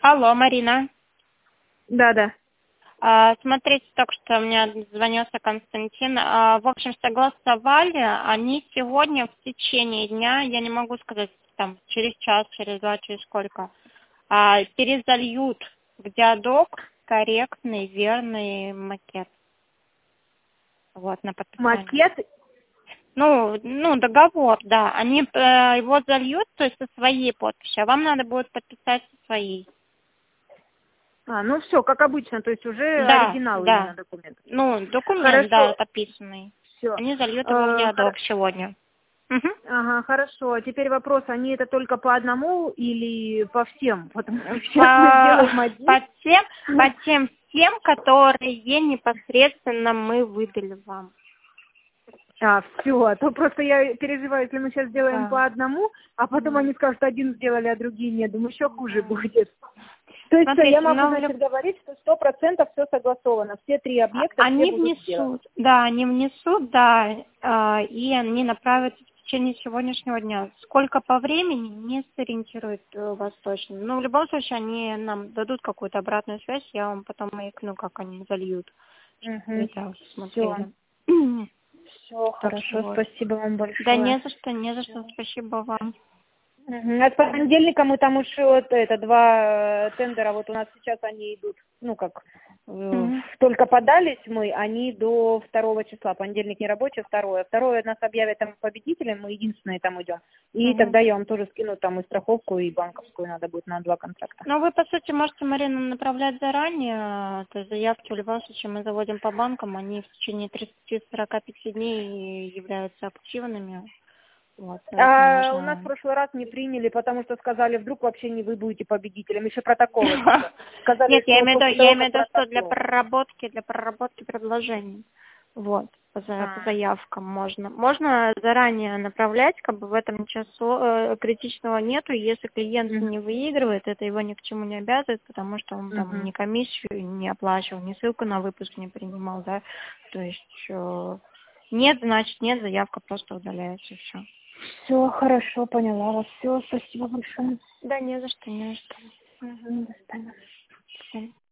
Алло, Марина. Да. Смотрите, только что мне звонился Константин. В общем, согласовали. Они сегодня в течение дня, я не могу сказать, там, через час, через два, через сколько, перезальют в диадок корректный, верный макет. Вот, на подписание. Макет? Ну, договор, да. Они его зальют, то есть со своей подписью, а вам надо будет подписать со своей. Ну все, как обычно, то есть уже Да, оригинал да. именно документа. Ну, документ, Хорошо. да, подписанный. Все. Они зальют его в диадок сегодня. Угу. Ага, хорошо. А теперь вопрос, они это только по одному или по всем? Потому что сейчас мы делаем один. По тем всем, которые непосредственно мы выдали вам. Все, а то просто я переживаю, если мы сейчас сделаем Да. по одному, а потом они скажут, один сделали, а другие нет. Думаю, еще хуже будет. То есть Смотрите, я могу, значит, говорить, что 100% все согласовано. Все три объекта они все будут сделаны. внесут, да, и они направятся в течение сегодняшнего дня. Сколько по времени, не сориентирует вас точно. Но в любом случае они нам дадут какую-то обратную связь, я вам потом маякну, как они зальют. Это смотрели. Все, хорошо, вот. спасибо вам большое. Да не за что, спасибо вам. От понедельника мы там уже два тендера, вот у нас сейчас они идут, только подались мы, они до 2 числа, понедельник не рабочий, второе нас объявят там победителем, мы единственные там идем, и тогда я вам тоже скину там и страховку, и банковскую надо будет на 2 контракта. Ну, вы, по сути, можете, Марина, направлять заранее, то есть заявки в любом случае мы заводим по банкам, они в течение 30-45 дней являются активными. Вот, У нас в прошлый раз не приняли, потому что сказали, вдруг вообще не вы будете победителем, еще протоколы. Нет, я имею в виду, что для проработки предложений. Вот, по заявкам можно. Можно заранее направлять, как бы в этом ничего критичного нету. Если клиент не выигрывает, это его ни к чему не обязывает, потому что он там ни комиссию не оплачивал, ни ссылку на выпуск не принимал, да. То есть нет, значит нет, заявка просто удаляется, и все. Все, хорошо, поняла вас. Все, спасибо большое. Да, не за что, не за что. До свидания. Всем.